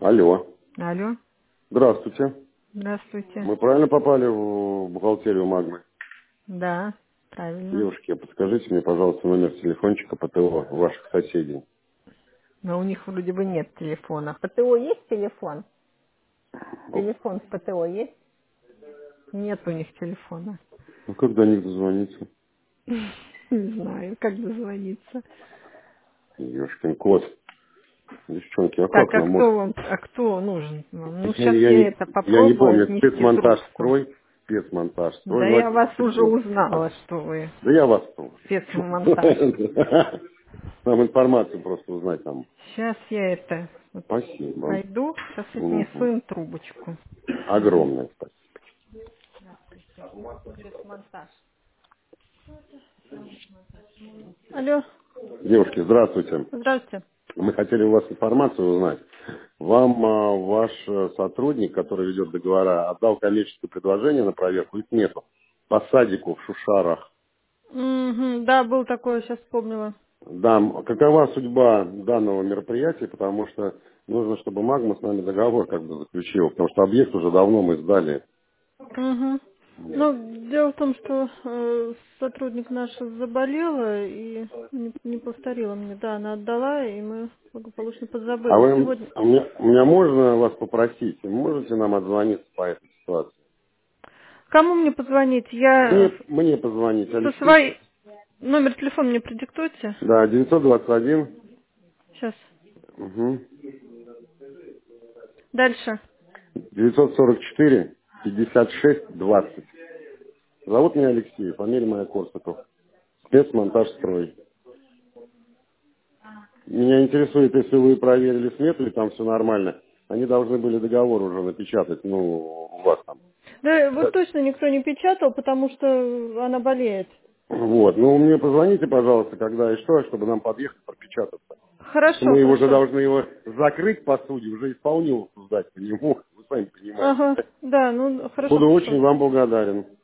Алло. Алло. Здравствуйте. Здравствуйте. Мы правильно попали в бухгалтерию Магмы? Да, правильно. Девушки, подскажите мне, пожалуйста, номер телефончика ПТО ваших соседей. Но у них вроде бы нет телефона. ПТО есть телефон? Телефон в ПТО есть? Нет у них телефона. Ну, как до них дозвониться? Не знаю, как дозвониться. Ёшкин кот. Девчонки, а Так, как нам может? а кто нужен вам? Ну, сейчас Я я не, это я не попробую помню, отнести спецмонтаж трубку. строй, спецмонтаж строй, Да я вас уже 01500. узнала, что вы Да я вас тоже. спецмонтаж. Нам информацию просто узнать там. Сейчас я это вот Спасибо. пойду, сейчас отнесу Мгм. им трубочку. Огромное спасибо. Спецмонтаж. Алло, Девушки, здравствуйте. здравствуйте. Мы хотели у вас информацию узнать. Вам ваш сотрудник, который ведет договора, отдал коммерческое предложение на проверку, их нету. По садику в Шушарах. Мгм, да, был такое, сейчас вспомнила. Да, какова судьба данного мероприятия, потому что нужно, чтобы Магма с нами договор как бы заключил, потому что объект уже давно мы сдали. Мгм. Ну, дело в том, что сотрудник наша заболела и не повторила мне. Да, она отдала, и мы благополучно А подзабыли. вы, Сегодня... у меня можно вас попросить, можете нам отзвониться по этой ситуации? Кому мне позвонить? Я Мне позвонить, со Алексей. своей... Номер телефона мне продиктуйте. Да, 921. Сейчас. Угу. Дальше. 944 56 20. Зовут меня Алексей, фамилия моя Корсаков. Спецмонтаж строй. Меня интересует, если вы проверили смету и там все нормально, они должны были договор уже напечатать, ну, у вас там. Да, вот точно никто не печатал, потому что она болеет. Вот, ну, мне позвоните, пожалуйста, когда и что, чтобы нам подъехать, пропечататься. Потому что Хорошо, мы уже хорошо. должны его закрыть, по сути, уже исполниловку сдать по нему, вы сами понимаете. Ага, да, ну, хорошо, Буду очень хорошо. вам благодарен.